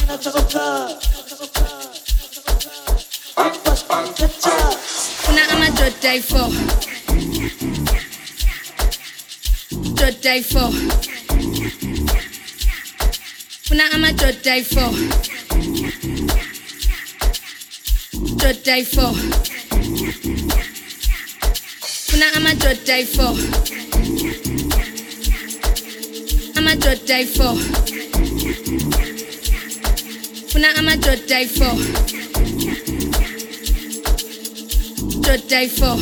Una amadoda ayi-4 doda ayi-4 Una amadoda ayi-4 doda ayi-4 Una amadoda ayi-4 amadoda ayi-4 Una amadoda ayi-4 doda ayi-4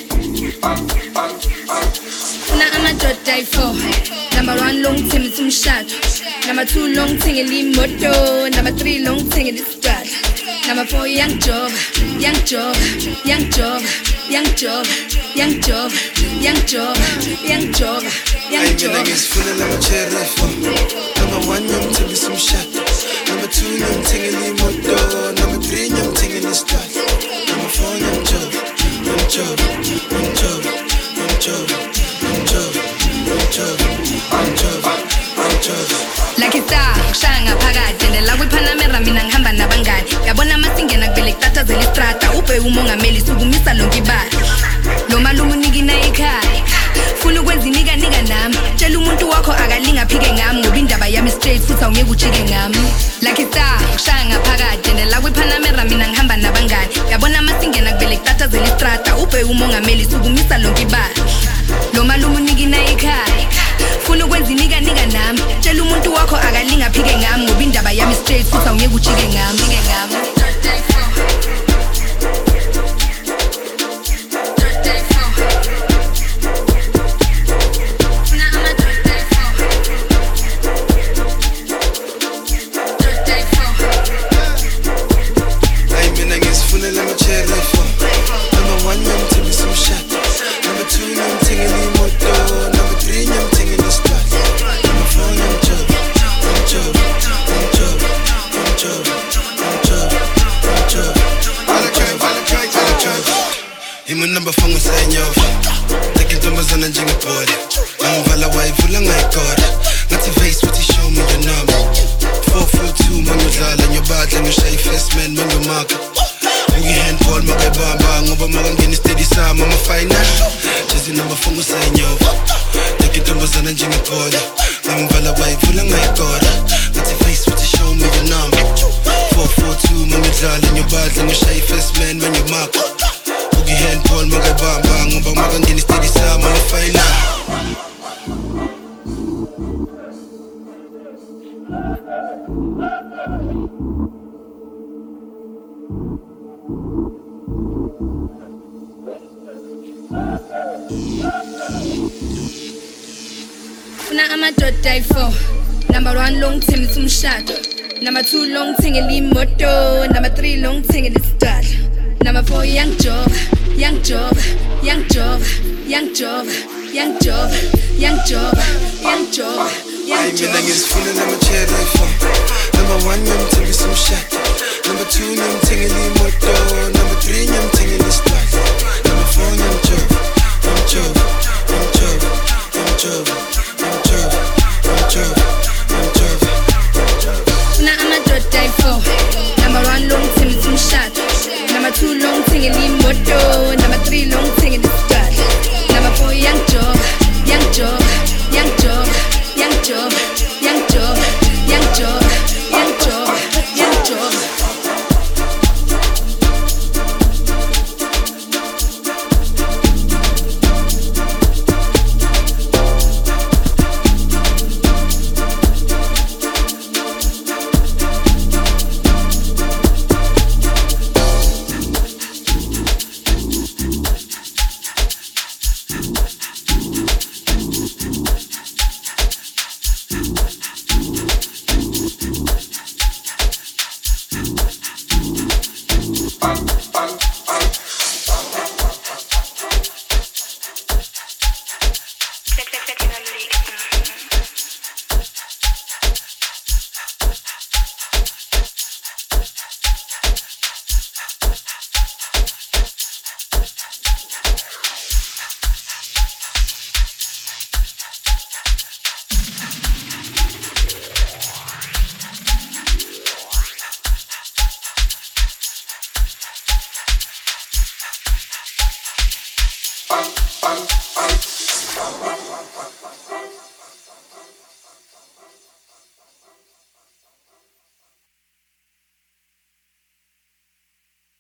Una amadoda ayi-4 Number 1 long thing it's umshado Number 2 long thing elimoto Number 3 long thing elisidala Number 4 young job Young job Young job Young job Young job Young job Young job Young job Mina ngisifuna lama-cherry for Number 1 yomthenga isumshado Number 2 yomthenga elimoto Number 3 yomthenga elisidala Number 4 young job Young job Young job Young job Young job Young job Young job Young job Like star ngishaya ngaphakathi la kwiPanamera mina ngihamba nabangani yabona masingena kubele kutatazela istrata ube umongameli sukumisa lonke ibali lo malume unikina ekhaya funa ukwenza inika nami tshela umuntu wakho akalinga phike ngami ngoba indaba yami straight futhi awungeke ujike ngami like star ngishaya ngaphakathi la kwiPanamera mina ngihamba nabangani yabona masingena kubele kutatazela istrata ube umongameli sukumisa lonke ibali lo malume unikina ekhaya funa ukwenza inika nami tshela umuntu wakho akalinga phike ngami ngoba indaba yami straight futhi awungeke ujike ngami Mina ngisifuna lama-cherry for Number 1 yomthenga isumshado Number 2 yomthenga elimoto Number 3 yomthenga elisidala Number 4 young job Young job Young job Young job Young job Young job All the drive Hima number 4 ngisayinyova Like intombazana njengebhola Angivala wayivula ngayikora Ngathi face with show me your number 442 mangiyodlala ngiyobadla ngishaya i-first man mangiyomaka Ngiyi-handball makayibamba ngoba makangena i-steady sama ama-final Jazzy number 4 ngisayinyova Like intombazana njengebhola Angivala wayivula ngayikora Ngathi face with show me your number 442 mangiyodlala ngiyobadla ngishaya i-first man mangiyomaka Ngiyi-handball makayibamba ngoba makangena i-steady sama ama-final Una amadoda ayi-4 Number 1 long thing it's umshado Number 2 long thing elimoto Number 3 long thing elisidala Number 4 young job Young job Young job Young job Young job Young job Young job Young job Mina ngisifuna lama-cherry for Number 1 yomthenga isumshado Number 2 yomthenga elimoto Number 3 yomthenga elisidala Number 4 young job Young job Young job Young job Young job Young job Young job Una amadoda ayi-4 Number 1 long thing it's umshado Number 2 long thing elimoto Number 3 long thing elisidala Number 4 young job